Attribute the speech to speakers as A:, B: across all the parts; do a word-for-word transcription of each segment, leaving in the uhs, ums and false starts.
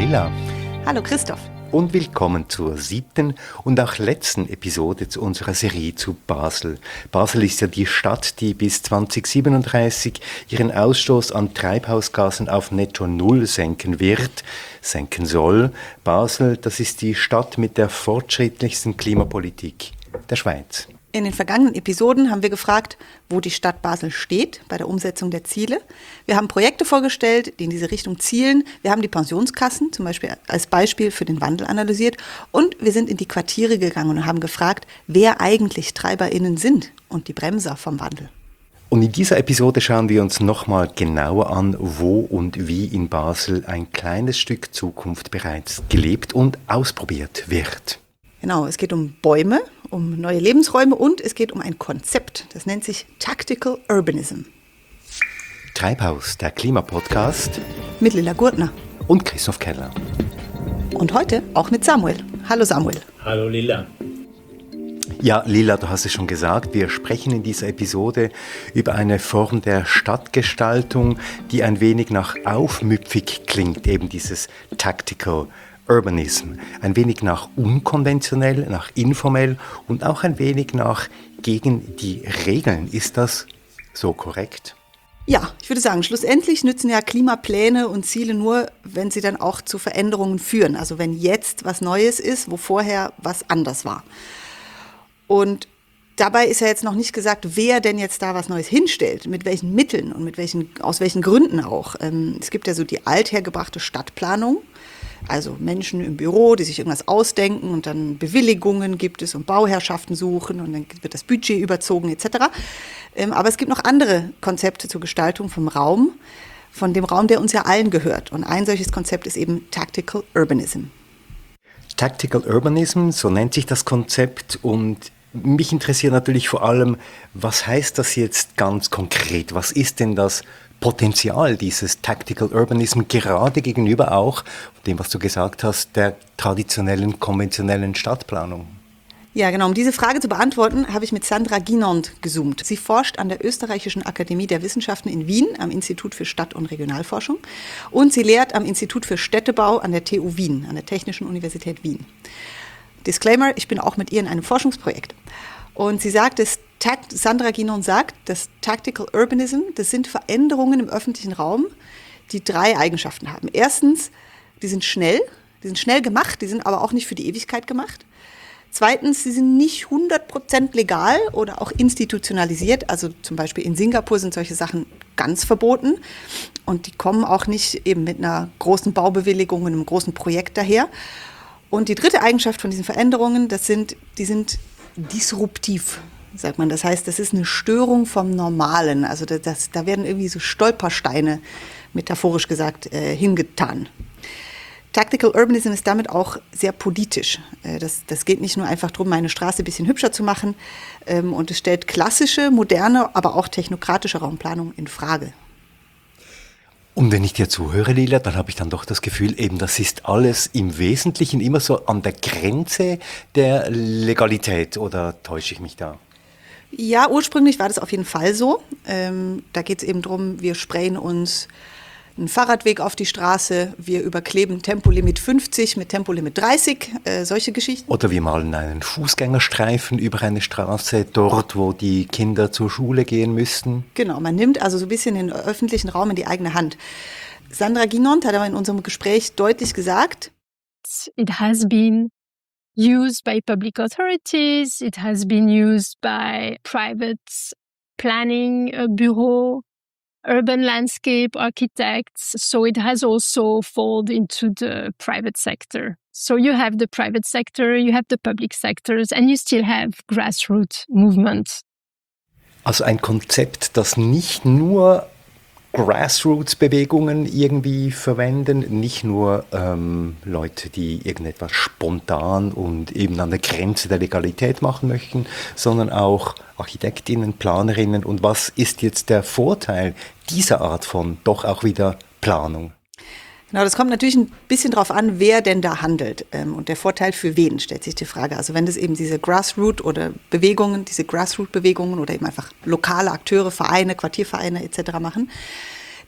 A: Lilla.
B: Hallo Christoph.
A: Und willkommen zur siebten und auch letzten Episode zu unserer Serie zu Basel. Basel ist ja die Stadt, die bis zwanzig siebenunddreißig ihren Ausstoß an Treibhausgasen auf netto null senken wird, senken soll. Basel, das ist die Stadt mit der fortschrittlichsten Klimapolitik der Schweiz.
B: In den vergangenen Episoden haben wir gefragt, wo die Stadt Basel steht bei der Umsetzung der Ziele. Wir haben Projekte vorgestellt, die in diese Richtung zielen. Wir haben die Pensionskassen zum Beispiel als Beispiel für den Wandel analysiert. Und wir sind in die Quartiere gegangen und haben gefragt, wer eigentlich TreiberInnen sind und die Bremser vom Wandel.
A: Und in dieser Episode schauen wir uns nochmal genauer an, wo und wie in Basel ein kleines Stück Zukunft bereits gelebt und ausprobiert wird.
B: Genau, es geht um Bäume, um neue Lebensräume und es geht um ein Konzept, das nennt sich Tactical Urbanism.
A: Treibhaus, der Klimapodcast
B: Mit Lilla Gurtner.
A: Und Christoph Keller.
B: Und heute auch mit Samuel. Hallo Samuel.
C: Hallo Lilla.
A: Ja, Lilla, du hast es schon gesagt, wir sprechen in dieser Episode über eine Form der Stadtgestaltung, die ein wenig nach aufmüpfig klingt, eben dieses Tactical Urbanism. Ein wenig nach unkonventionell, nach informell und auch ein wenig nach gegen die Regeln. Ist das so korrekt?
B: Ja, ich würde sagen, schlussendlich nützen ja Klimapläne und Ziele nur, wenn sie dann auch zu Veränderungen führen. Also wenn jetzt was Neues ist, wo vorher was anders war. Und dabei ist ja jetzt noch nicht gesagt, wer denn jetzt da was Neues hinstellt, mit welchen Mitteln und mit welchen, aus welchen Gründen auch. Es gibt ja so die althergebrachte Stadtplanung. Also Menschen im Büro, die sich irgendwas ausdenken und dann Bewilligungen gibt es und Bauherrschaften suchen und dann wird das Budget überzogen et cetera. Aber es gibt noch andere Konzepte zur Gestaltung vom Raum, von dem Raum, der uns ja allen gehört. Und ein solches Konzept ist eben Tactical Urbanism.
A: Tactical Urbanism, so nennt sich das Konzept, und mich interessiert natürlich vor allem, was heißt das jetzt ganz konkret? Was ist denn das Potenzial dieses Tactical Urbanism gerade gegenüber auch dem, was du gesagt hast, der traditionellen, konventionellen Stadtplanung?
B: Ja, genau. Um diese Frage zu beantworten, habe ich mit Sandra Guinand gezoomt. Sie forscht an der Österreichischen Akademie der Wissenschaften in Wien am Institut für Stadt- und Regionalforschung und sie lehrt am Institut für Städtebau an der T U Wien, an der Technischen Universität Wien. Disclaimer, ich bin auch mit ihr in einem Forschungsprojekt. Und sie sagt, dass Takt, Sandra Guinand sagt, dass Tactical Urbanism, das sind Veränderungen im öffentlichen Raum, die drei Eigenschaften haben. Erstens, die sind schnell, die sind schnell gemacht, die sind aber auch nicht für die Ewigkeit gemacht. Zweitens, sie sind nicht hundert Prozent legal oder auch institutionalisiert. Also zum Beispiel in Singapur sind solche Sachen ganz verboten. Und die kommen auch nicht eben mit einer großen Baubewilligung, einem großen Projekt daher. Und die dritte Eigenschaft von diesen Veränderungen, das sind, die sind disruptiv, sagt man. Das heißt, das ist eine Störung vom Normalen. Also das, das, da werden irgendwie so Stolpersteine, metaphorisch gesagt, äh, hingetan. Tactical Urbanism ist damit auch sehr politisch. Äh, das, das geht nicht nur einfach darum, meine Straße ein bisschen hübscher zu machen. Ähm, und es stellt klassische, moderne, aber auch technokratische Raumplanung in Frage.
A: Und wenn ich dir zuhöre, Lilla, dann habe ich dann doch das Gefühl, eben das ist alles im Wesentlichen immer so an der Grenze der Legalität, oder täusche ich mich da?
B: Ja, ursprünglich war das auf jeden Fall so. Ähm, da geht es eben darum, wir sprayen uns einen Fahrradweg auf die Straße, wir überkleben Tempolimit fünfzig mit Tempolimit dreißig, äh, solche Geschichten.
A: Oder wir malen einen Fußgängerstreifen über eine Straße, dort, wo die Kinder zur Schule gehen müssten.
B: Genau, man nimmt also so ein bisschen den öffentlichen Raum in die eigene Hand. Sandra Guinand hat aber in unserem Gespräch deutlich gesagt,
D: it has been used by public authorities, it has been used by private planning uh, bureau, urban landscape architects, so it has also fallen into the private sector. So you have the private sector, you have the public sectors, and you still have grassroots movements.
A: Also ein Konzept, das nicht nur Grassroots-Bewegungen irgendwie verwenden, nicht nur ähm, Leute, die irgendetwas spontan und eben an der Grenze der Legalität machen möchten, sondern auch Architektinnen, Planerinnen. Und was ist jetzt der Vorteil dieser Art von doch auch wieder Planung?
B: Genau, das kommt natürlich ein bisschen drauf an, wer denn da handelt. Und der Vorteil für wen, stellt sich die Frage. Also wenn das eben diese Grassroot oder Bewegungen, diese Grassroot-Bewegungen oder eben einfach lokale Akteure, Vereine, Quartiervereine et cetera machen,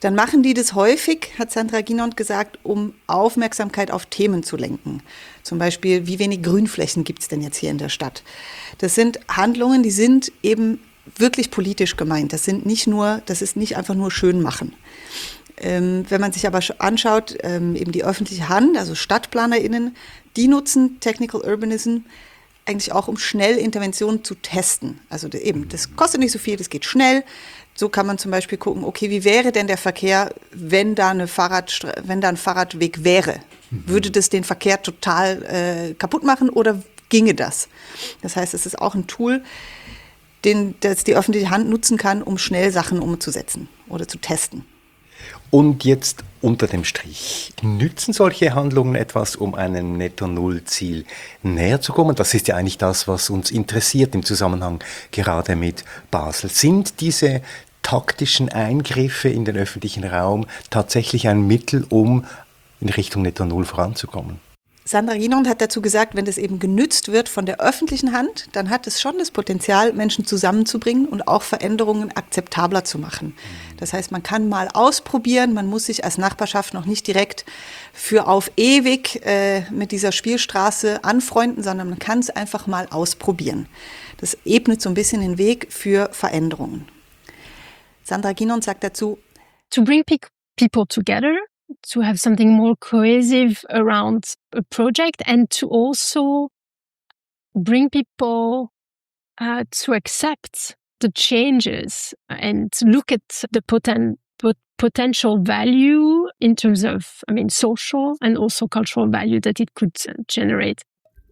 B: dann machen die das häufig, hat Sandra Guinont gesagt, um Aufmerksamkeit auf Themen zu lenken. Zum Beispiel, wie wenig Grünflächen gibt es denn jetzt hier in der Stadt? Das sind Handlungen, die sind eben wirklich politisch gemeint. Das sind nicht nur, das ist nicht einfach nur schön machen. Ähm, wenn man sich aber anschaut, ähm, eben die öffentliche Hand, also StadtplanerInnen, die nutzen Technical Urbanism eigentlich auch, um schnell Interventionen zu testen. Also eben, das kostet nicht so viel, das geht schnell. So kann man zum Beispiel gucken, okay, wie wäre denn der Verkehr, wenn da, eine Fahrradstra- wenn da ein Fahrradweg wäre? Mhm. Würde das den Verkehr total äh, kaputt machen oder ginge das? Das heißt, es ist auch ein Tool, den das die öffentliche Hand nutzen kann, um schnell Sachen umzusetzen oder zu testen.
A: Und jetzt unter dem Strich, nützen solche Handlungen etwas, um einem Netto-Null-Ziel näher zu kommen? Das ist ja eigentlich das, was uns interessiert im Zusammenhang gerade mit Basel. Sind diese taktischen Eingriffe in den öffentlichen Raum tatsächlich ein Mittel, um in Richtung Netto-Null voranzukommen?
B: Sandra Guinont hat dazu gesagt, wenn das eben genützt wird von der öffentlichen Hand, dann hat es schon das Potenzial, Menschen zusammenzubringen und auch Veränderungen akzeptabler zu machen. Das heißt, man kann mal ausprobieren, man muss sich als Nachbarschaft noch nicht direkt für auf ewig äh, mit dieser Spielstraße anfreunden, sondern man kann es einfach mal ausprobieren. Das ebnet so ein bisschen den Weg für Veränderungen. Sandra Guinont sagt dazu,
D: to bring pe- people together, to have something more cohesive around a project, and to also bring people uh, to accept the changes and look at the poten- pot- potential value in terms of, I mean, social and also cultural value that it could generate.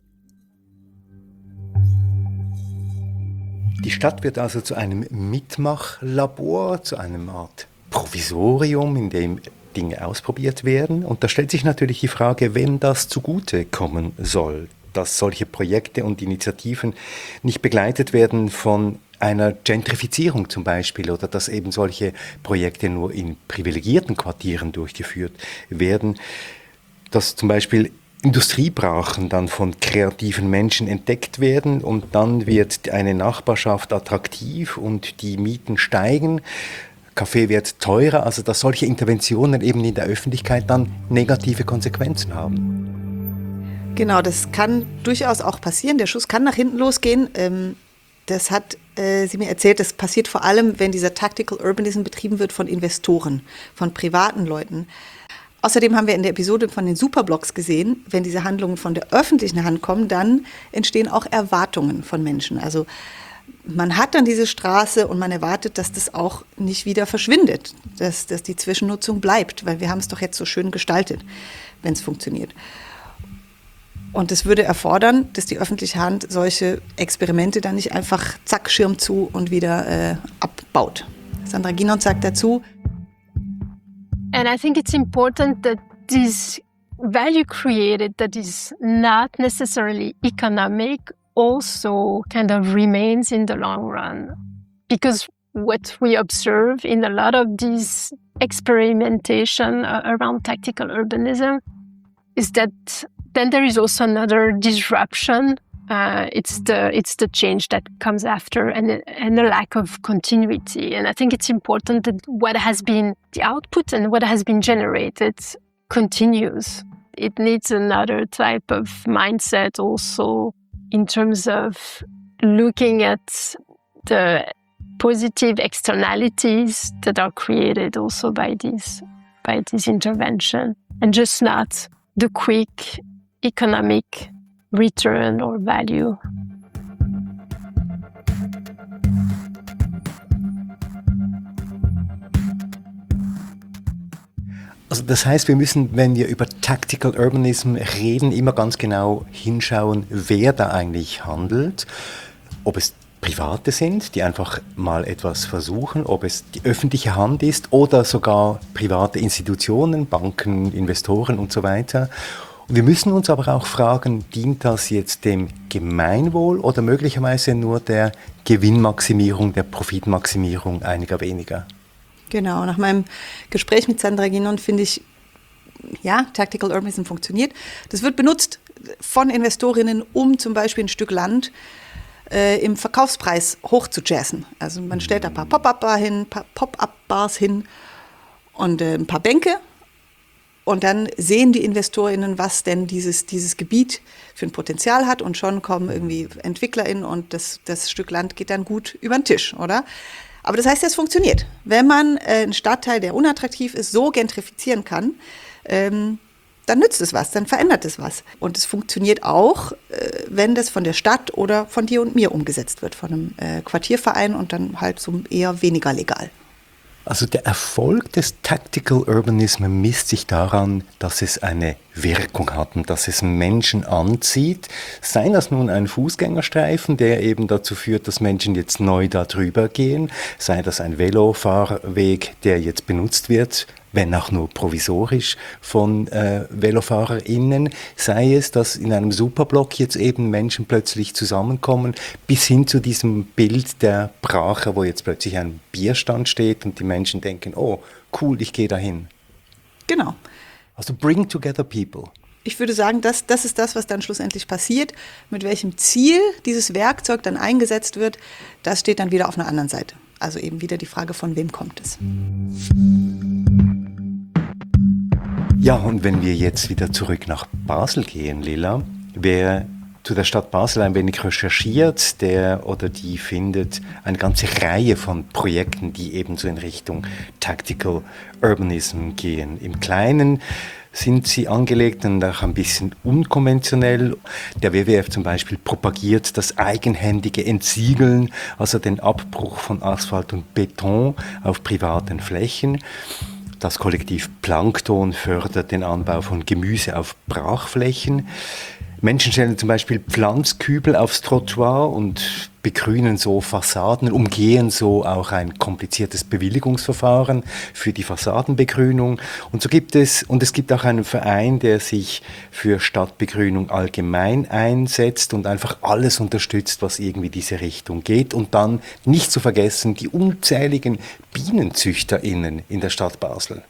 A: Die Stadt wird also zu einem Mitmachlabor, zu einer Art Provisorium, in dem Dinge ausprobiert werden. Und da stellt sich natürlich die Frage, wem das zugute kommen soll, dass solche Projekte und Initiativen nicht begleitet werden von einer Gentrifizierung zum Beispiel oder dass eben solche Projekte nur in privilegierten Quartieren durchgeführt werden, dass zum Beispiel Industriebrachen dann von kreativen Menschen entdeckt werden und dann wird eine Nachbarschaft attraktiv und die Mieten steigen. Kaffee wird teurer, also dass solche Interventionen eben in der Öffentlichkeit dann negative Konsequenzen haben.
B: Genau, das kann durchaus auch passieren. Der Schuss kann nach hinten losgehen. Das hat äh, sie mir erzählt, das passiert vor allem, wenn dieser Tactical Urbanism betrieben wird von Investoren, von privaten Leuten. Außerdem haben wir in der Episode von den Superblocks gesehen, wenn diese Handlungen von der öffentlichen Hand kommen, dann entstehen auch Erwartungen von Menschen. Also man hat dann diese Straße und man erwartet, dass das auch nicht wieder verschwindet, dass, dass die Zwischennutzung bleibt, weil wir haben es doch jetzt so schön gestaltet, wenn es funktioniert. Und es würde erfordern, dass die öffentliche Hand solche Experimente dann nicht einfach zack, Schirm zu und wieder äh, abbaut. Sandra Guinont sagt dazu,
D: And I think it's important that this value created that is not necessarily economic also kind of remains in the long run. Because what we observe in a lot of these experimentation uh, around tactical urbanism is that then there is also another disruption. Uh, it's the it's the change that comes after and and a lack of continuity. And I think it's important that what has been the output and what has been generated continues. It needs another type of mindset also in terms of looking at the positive externalities that are created also by this by this intervention, and just not the quick economic return or value.
A: Also das heißt, wir müssen, wenn wir über Tactical Urbanism reden, immer ganz genau hinschauen, wer da eigentlich handelt, ob es Private sind, die einfach mal etwas versuchen, ob es die öffentliche Hand ist oder sogar private Institutionen, Banken, Investoren und so weiter. Wir müssen uns aber auch fragen, dient das jetzt dem Gemeinwohl oder möglicherweise nur der Gewinnmaximierung, der Profitmaximierung einiger weniger?
B: Genau, nach meinem Gespräch mit Sandra Guinont finde ich, ja, Tactical Urbanism funktioniert. Das wird benutzt von Investorinnen, um zum Beispiel ein Stück Land äh, im Verkaufspreis hoch zu jazzen. Also man stellt da ein paar Pop-up-Bar hin, paar Pop-up-Bars hin und äh, ein paar Bänke. Und dann sehen die InvestorInnen, was denn dieses, dieses Gebiet für ein Potenzial hat. Und schon kommen irgendwie EntwicklerInnen und das, das Stück Land geht dann gut über den Tisch, oder? Aber das heißt, es funktioniert. Wenn man äh, einen Stadtteil, der unattraktiv ist, so gentrifizieren kann, ähm, dann nützt es was, dann verändert es was. Und es funktioniert auch, äh, wenn das von der Stadt oder von dir und mir umgesetzt wird, von einem äh, Quartierverein und dann halt so eher weniger legal.
A: Also der Erfolg des Tactical Urbanism misst sich daran, dass es eine Wirkung hat und dass es Menschen anzieht. Sei das nun ein Fußgängerstreifen, der eben dazu führt, dass Menschen jetzt neu da drüber gehen, sei das ein Velofahrweg, der jetzt benutzt wird, wenn auch nur provisorisch von äh, VelofahrerInnen, sei es, dass in einem Superblock jetzt eben Menschen plötzlich zusammenkommen, bis hin zu diesem Bild der Brache, wo jetzt plötzlich ein Bierstand steht und die Menschen denken, oh, cool, ich gehe dahin.
B: Genau.
A: Also bring together people.
B: Ich würde sagen, das, das ist das, was dann schlussendlich passiert. Mit welchem Ziel dieses Werkzeug dann eingesetzt wird, das steht dann wieder auf einer anderen Seite. Also eben wieder die Frage, von wem kommt es.
A: Ja, und wenn wir jetzt wieder zurück nach Basel gehen, Lila, wer zu der Stadt Basel ein wenig recherchiert, der oder die findet eine ganze Reihe von Projekten, die eben so in Richtung Tactical Urbanism gehen. Im Kleinen sind sie angelegt und auch ein bisschen unkonventionell. Der W W F zum Beispiel propagiert das eigenhändige Entsiegeln, also den Abbruch von Asphalt und Beton auf privaten Flächen. Das Kollektiv Plankton fördert den Anbau von Gemüse auf Brachflächen. Menschen stellen zum Beispiel Pflanzkübel aufs Trottoir und begrünen so Fassaden, umgehen so auch ein kompliziertes Bewilligungsverfahren für die Fassadenbegrünung. Und so gibt es, und es gibt auch einen Verein, der sich für Stadtbegrünung allgemein einsetzt und einfach alles unterstützt, was irgendwie diese Richtung geht. Und dann nicht zu vergessen die unzähligen BienenzüchterInnen in der Stadt Basel.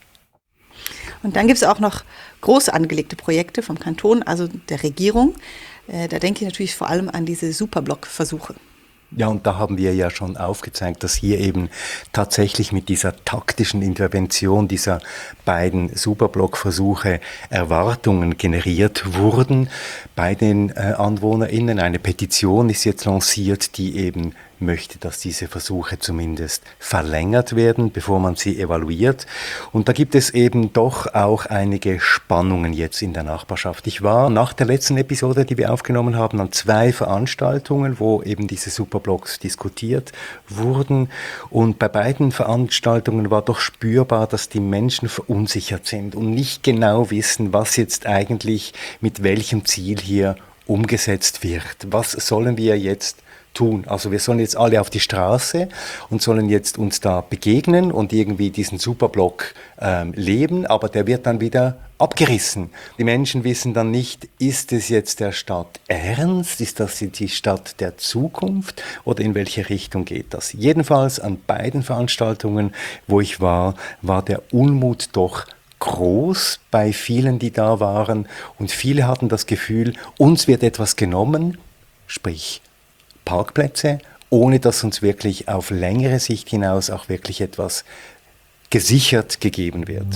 B: Und dann gibt es auch noch groß angelegte Projekte vom Kanton, also der Regierung. Äh, da denke ich natürlich vor allem an diese Superblock-Versuche.
A: Ja, und da haben wir ja schon aufgezeigt, dass hier eben tatsächlich mit dieser taktischen Intervention dieser beiden Superblock-Versuche Erwartungen generiert wurden bei den äh, AnwohnerInnen. Eine Petition ist jetzt lanciert, die eben möchte, dass diese Versuche zumindest verlängert werden, bevor man sie evaluiert. Und da gibt es eben doch auch einige Spannungen jetzt in der Nachbarschaft. Ich war nach der letzten Episode, die wir aufgenommen haben, an zwei Veranstaltungen, wo eben diese Superblocks diskutiert wurden. Und bei beiden Veranstaltungen war doch spürbar, dass die Menschen verunsichert sind und nicht genau wissen, was jetzt eigentlich mit welchem Ziel hier umgesetzt wird. Was sollen wir jetzt tun? Also wir sollen jetzt alle auf die Straße und sollen jetzt uns da begegnen und irgendwie diesen Superblock ähm, leben, aber der wird dann wieder abgerissen. Die Menschen wissen dann nicht, ist es jetzt der Stadt ernst? Ist das die Stadt der Zukunft? Oder in welche Richtung geht das? Jedenfalls an beiden Veranstaltungen, wo ich war, war der Unmut doch groß bei vielen, die da waren. Und viele hatten das Gefühl, uns wird etwas genommen, sprich Parkplätze, ohne dass uns wirklich auf längere Sicht hinaus auch wirklich etwas gesichert gegeben wird.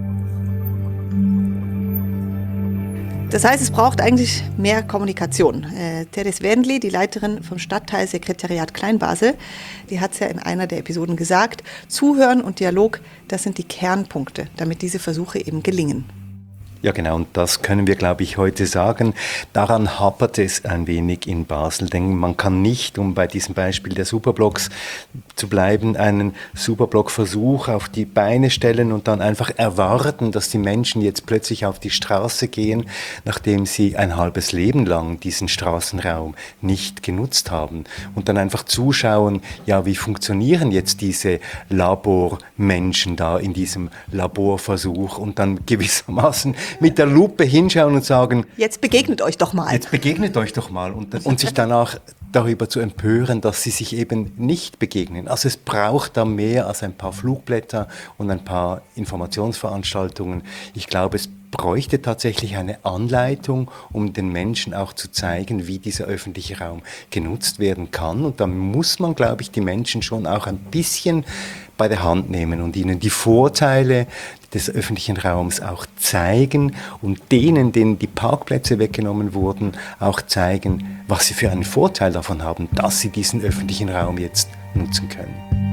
B: Das heißt, es braucht eigentlich mehr Kommunikation. Äh, Teres Wendli, die Leiterin vom Stadtteilsekretariat Kleinbasel, die hat es ja in einer der Episoden gesagt, Zuhören und Dialog, das sind die Kernpunkte, damit diese Versuche eben gelingen.
A: Ja genau, und das können wir, glaube ich, heute sagen. Daran hapert es ein wenig in Basel, denn man kann nicht, um bei diesem Beispiel der Superblocks zu bleiben, einen Superblock-Versuch auf die Beine stellen und dann einfach erwarten, dass die Menschen jetzt plötzlich auf die Straße gehen, nachdem sie ein halbes Leben lang diesen Straßenraum nicht genutzt haben. Und dann einfach zuschauen, ja, wie funktionieren jetzt diese Labormenschen da in diesem Laborversuch und dann gewissermaßen mit der Lupe hinschauen und sagen,
B: jetzt begegnet euch doch mal.
A: Jetzt begegnet euch doch mal und, und sich danach darüber zu empören, dass sie sich eben nicht begegnen. Also es braucht da mehr als ein paar Flugblätter und ein paar Informationsveranstaltungen. Ich glaube, es bräuchte tatsächlich eine Anleitung, um den Menschen auch zu zeigen, wie dieser öffentliche Raum genutzt werden kann. Und da muss man, glaube ich, die Menschen schon auch ein bisschen bei der Hand nehmen und ihnen die Vorteile des öffentlichen Raums auch zeigen und denen, denen die Parkplätze weggenommen wurden, auch zeigen, was sie für einen Vorteil davon haben, dass sie diesen öffentlichen Raum jetzt nutzen können.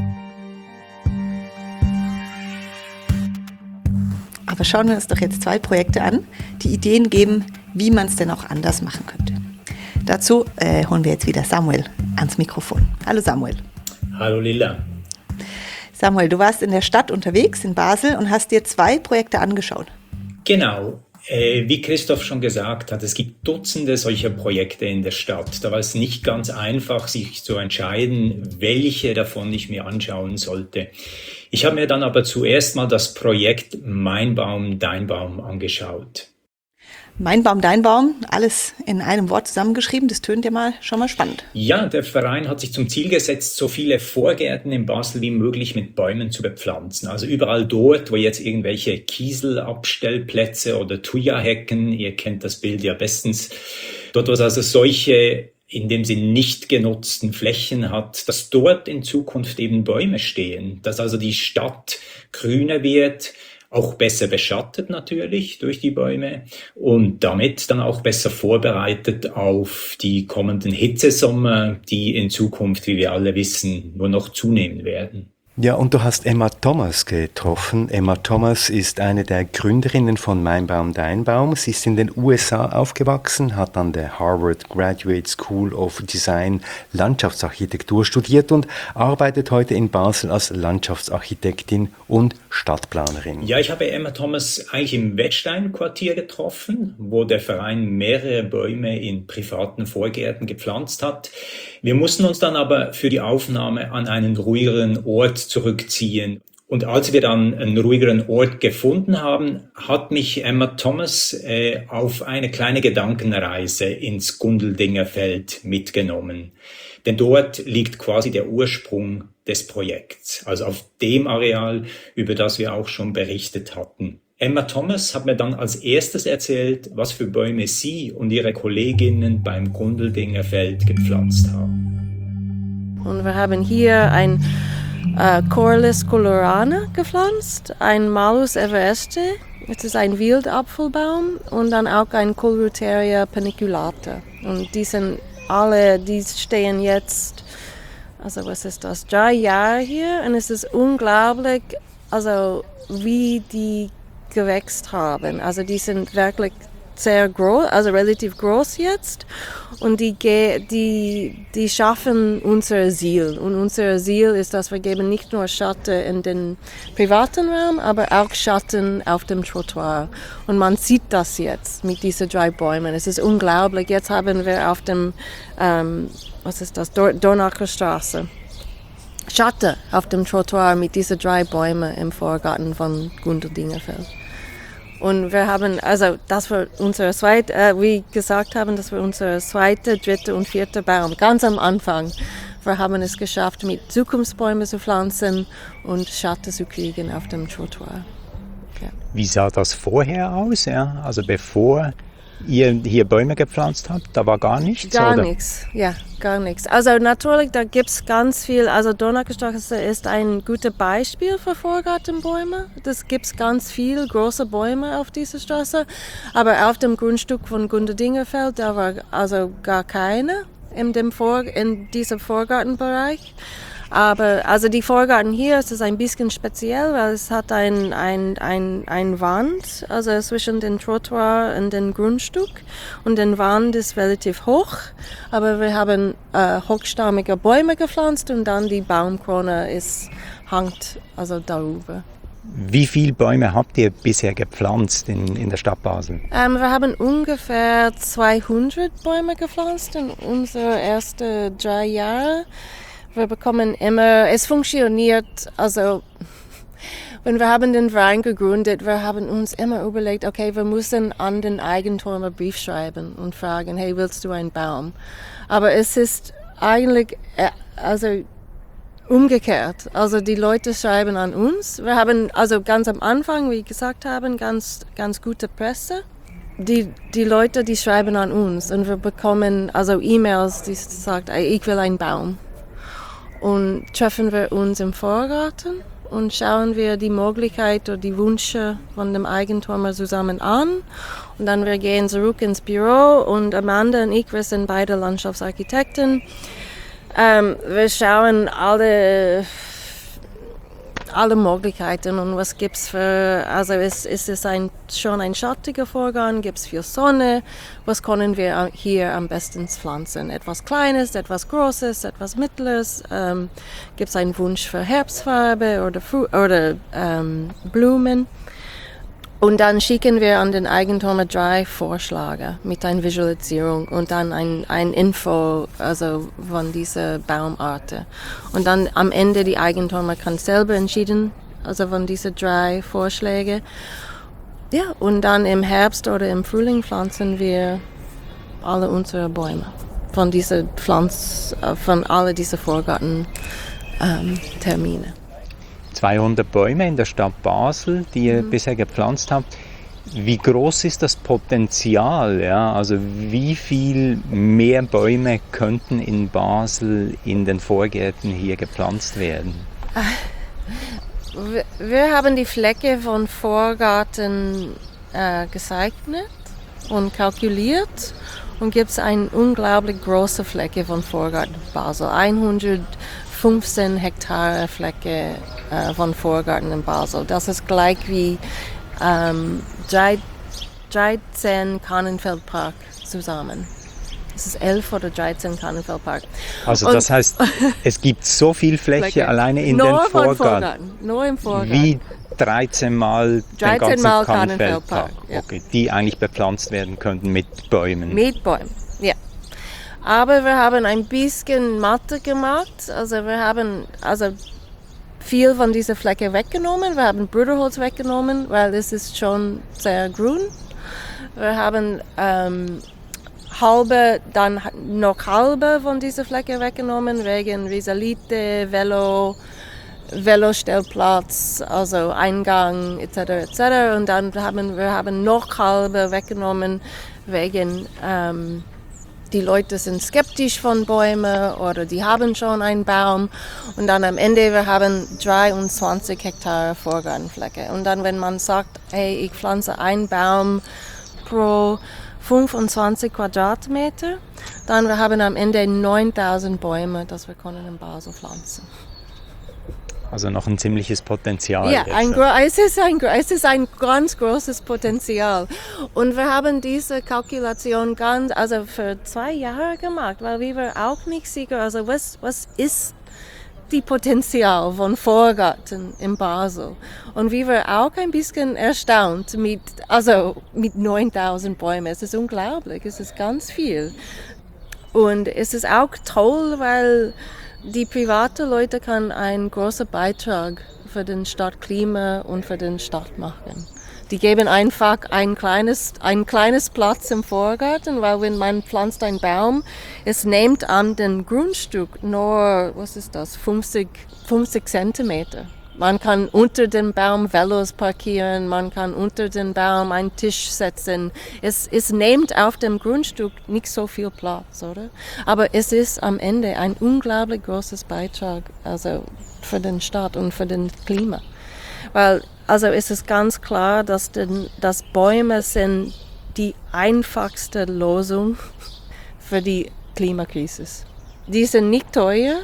B: Aber schauen wir uns doch jetzt zwei Projekte an, die Ideen geben, wie man es denn auch anders machen könnte. Dazu äh, holen wir jetzt wieder Samuel ans Mikrofon. Hallo Samuel.
C: Hallo Lilla.
B: Samuel, du warst in der Stadt unterwegs, in Basel, und hast dir zwei Projekte angeschaut.
C: Genau. Äh, wie Christoph schon gesagt hat, es gibt Dutzende solcher Projekte in der Stadt. Da war es nicht ganz einfach, sich zu entscheiden, welche davon ich mir anschauen sollte. Ich habe mir dann aber zuerst mal das Projekt Mein Baum, Dein Baum angeschaut.
B: Mein Baum, Dein Baum, alles in einem Wort zusammengeschrieben, das tönt ja mal schon mal spannend.
C: Ja, der Verein hat sich zum Ziel gesetzt, so viele Vorgärten in Basel wie möglich mit Bäumen zu bepflanzen. Also überall dort, wo jetzt irgendwelche Kieselabstellplätze oder Thuja-Hecken, ihr kennt das Bild ja bestens, dort, wo es also solche in dem sie nicht genutzten Flächen hat, dass dort in Zukunft eben Bäume stehen, dass also die Stadt grüner wird, auch besser beschattet natürlich durch die Bäume und damit dann auch besser vorbereitet auf die kommenden Hitzesommer, die in Zukunft, wie wir alle wissen, nur noch zunehmen werden.
A: Ja, und du hast Emma Thomas getroffen. Emma Thomas ist eine der Gründerinnen von Mein Baum, Dein Baum. Sie ist in den U S A aufgewachsen, hat an der Harvard Graduate School of Design Landschaftsarchitektur studiert und arbeitet heute in Basel als Landschaftsarchitektin und Stadtplanerin.
C: Ja, ich habe Emma Thomas eigentlich im Wettstein-Quartier getroffen, wo der Verein mehrere Bäume in privaten Vorgärten gepflanzt hat. Wir mussten uns dann aber für die Aufnahme an einen ruhigeren Ort zurückziehen. Und als wir dann einen ruhigeren Ort gefunden haben, hat mich Emma Thomas äh, auf eine kleine Gedankenreise ins Gundeldinger Feld mitgenommen. Denn dort liegt quasi der Ursprung des Projekts, also auf dem Areal, über das wir auch schon berichtet hatten. Emma Thomas hat mir dann als erstes erzählt, was für Bäume sie und ihre Kolleginnen beim Gundeldinger Feld gepflanzt haben.
E: Und wir haben hier ein äh, Corylus colorana gepflanzt, ein Malus evereste, es ist ein Wildapfelbaum und dann auch ein Coleruteria paniculata. Und die sind alle, die stehen jetzt, also was ist das, drei Jahre hier und es ist unglaublich, also wie die gewächst haben. Also die sind wirklich sehr groß, also relativ groß jetzt und die, die, die schaffen unser Ziel. Und unser Ziel ist, dass wir geben nicht nur Schatten in den privaten Raum, aber auch Schatten auf dem Trottoir. Und man sieht das jetzt mit diesen drei Bäumen. Es ist unglaublich. Jetzt haben wir auf dem, ähm, was ist das, Dor- Dornacher Straße, Schatten auf dem Trottoir mit diesen drei Bäumen im Vorgarten von Gundeldinger Feld. Und wir haben, also das war unser zweiter, äh, wie gesagt haben, das war unser zweiter, dritter und vierter Baum, ganz am Anfang. Wir haben es geschafft, mit Zukunftsbäumen zu pflanzen und Schatten zu kriegen auf dem Trottoir. Ja.
F: Wie sah das vorher aus? Ja? Also bevor ihr hier Bäume gepflanzt habt, da war gar nichts?
E: Gar
F: oder?
E: nichts, ja, gar nichts. Also natürlich, da gibt es ganz viel, also Dornacherstraße ist ein gutes Beispiel für Vorgartenbäume. Das gibt es ganz viele große Bäume auf dieser Straße, aber auf dem Grundstück von Gundeldinger Feld, da war also gar keine in, dem Vor- in diesem Vorgartenbereich. Aber also die Vorgarten hier ist es ein bisschen speziell, weil es hat ein, ein, ein, ein Wand, also zwischen dem Trottoir und dem Grundstück. Und die Wand ist relativ hoch, aber wir haben äh, hochstammige Bäume gepflanzt und dann die Baumkrone ist, hängt also darüber.
F: Wie viele Bäume habt ihr bisher gepflanzt in, in der Stadt Basel?
E: Ähm, wir haben ungefähr zweihundert Bäume gepflanzt in unseren ersten drei Jahren. Wir bekommen immer, es funktioniert, also wenn wir haben den Verein gegründet, wir haben uns immer überlegt, okay, wir müssen an den Eigentümer Brief schreiben und fragen, hey, willst du einen Baum? Aber es ist eigentlich, also umgekehrt, also die Leute schreiben an uns. Wir haben also ganz am Anfang, wie gesagt haben, ganz, ganz gute Presse. Die, die Leute, die schreiben an uns und wir bekommen also E-Mails, die sagen, ich will einen Baum. Und treffen wir uns im Vorgarten und schauen wir die Möglichkeit oder die Wünsche von dem Eigentümer zusammen an. Und dann wir gehen zurück ins Büro und Amanda und ich, wir sind beide Landschaftsarchitekten. Ähm, wir schauen alle, alle Möglichkeiten und was gibt es für, also ist, ist es ein, schon ein schattiger Vorgang, gibt es viel Sonne, was können wir hier am besten pflanzen? Etwas Kleines, etwas Großes, etwas Mittleres, ähm, gibt es einen Wunsch für Herbstfarbe oder, Fu- oder ähm, Blumen? Und dann schicken wir an den Eigentümer drei Vorschläge mit einer Visualisierung und dann ein, ein Info also von dieser Baumarten. Und dann am Ende die Eigentümer kann selber entscheiden, also von diesen drei Vorschlägen. Ja, und dann im Herbst oder im Frühling pflanzen wir alle unsere Bäume von diesen Pflanz, von alle diese Vorgartentermine. Ähm,
F: zweihundert Bäume in der Stadt Basel, die ihr mhm. bisher gepflanzt habt. Wie groß ist das Potenzial? Ja? Also wie viel mehr Bäume könnten in Basel in den Vorgärten hier gepflanzt werden?
E: Wir haben die Fläche von Vorgarten äh, gezeichnet und kalkuliert und gibt es eine unglaublich große Fläche von Vorgarten Basel. hundertfünfzehn Hektar Fläche äh, von Vorgarten in Basel. Das ist gleich wie ähm, dreizehn Kannenfeldpark zusammen. Es ist elf oder dreizehn Kannenfeldpark.
F: Also
E: und
F: das heißt, es gibt so viel Fläche, Fläche. alleine in
E: nur
F: den
E: Vorgarten.
F: Vorgarten.
E: Nur im Vorgarten.
F: Wie dreizehn Mal den ganzen
E: Mal
F: Kannenfeldpark,
E: ja.
F: okay, die eigentlich bepflanzt werden könnten mit Bäumen.
E: Mit Bäumen, ja. Aber wir haben ein bisschen Mathe gemacht. Also wir haben also viel von dieser Fläche weggenommen. Wir haben Bruderholz weggenommen, weil es ist schon sehr grün. Wir haben ähm, halbe, dann noch halbe von dieser Fläche weggenommen wegen Risalite, Velo, Velostellplatz, also Eingang et cetera et cetera. Und dann haben wir haben noch halbe weggenommen wegen ähm, die Leute sind skeptisch von Bäumen oder die haben schon einen Baum. Und dann am Ende, wir haben dreiundzwanzig Hektar Vorgartenfläche. Und dann, wenn man sagt, hey, ich pflanze einen Baum pro fünfundzwanzig Quadratmeter, dann wir haben am Ende neuntausend Bäume, das wir können in Basel pflanzen.
F: Also noch ein ziemliches Potenzial.
E: Ja, ein, es, ist ein, es ist ein ganz großes Potenzial. Und wir haben diese Kalkulation ganz, also für zwei Jahre gemacht, weil wir waren auch nicht sicher, also was, was ist die Potenzial von Vorgarten in Basel? Und wir waren auch ein bisschen erstaunt mit, also mit neuntausend Bäumen. Es ist unglaublich, es ist ganz viel. Und es ist auch toll, weil die privaten Leute können einen großen Beitrag für den Stadtklima und für den Stadt machen. Die geben einfach ein kleines, ein kleines Platz im Vorgarten, weil wenn man pflanzt einen Baum, es nimmt an dem Grundstück nur, was ist das, fünfzig, fünfzig Zentimeter. Man kann unter dem Baum Velos parkieren, man kann unter dem Baum einen Tisch setzen. Es, es nimmt auf dem Grundstück nicht so viel Platz, oder? Aber es ist am Ende ein unglaublich großes Beitrag, also für den Stadt und für den Klima. Weil, also es ist ganz klar, dass, den, dass Bäume sind die einfachste Lösung für die Klimakrise. Die sind nicht teuer.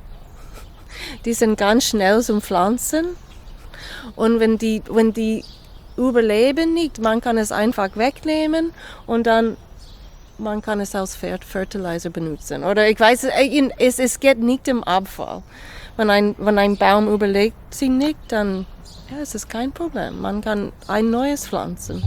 E: Die sind ganz schnell zum Pflanzen und wenn die, wenn die überleben nicht, man kann es einfach wegnehmen und dann man kann es als Fertilizer benutzen. Oder ich weiß, es, es geht nicht im Abfall. Wenn ein, wenn ein Baum überlebt sich nicht, dann ja, es ist kein Problem. Man kann ein neues pflanzen.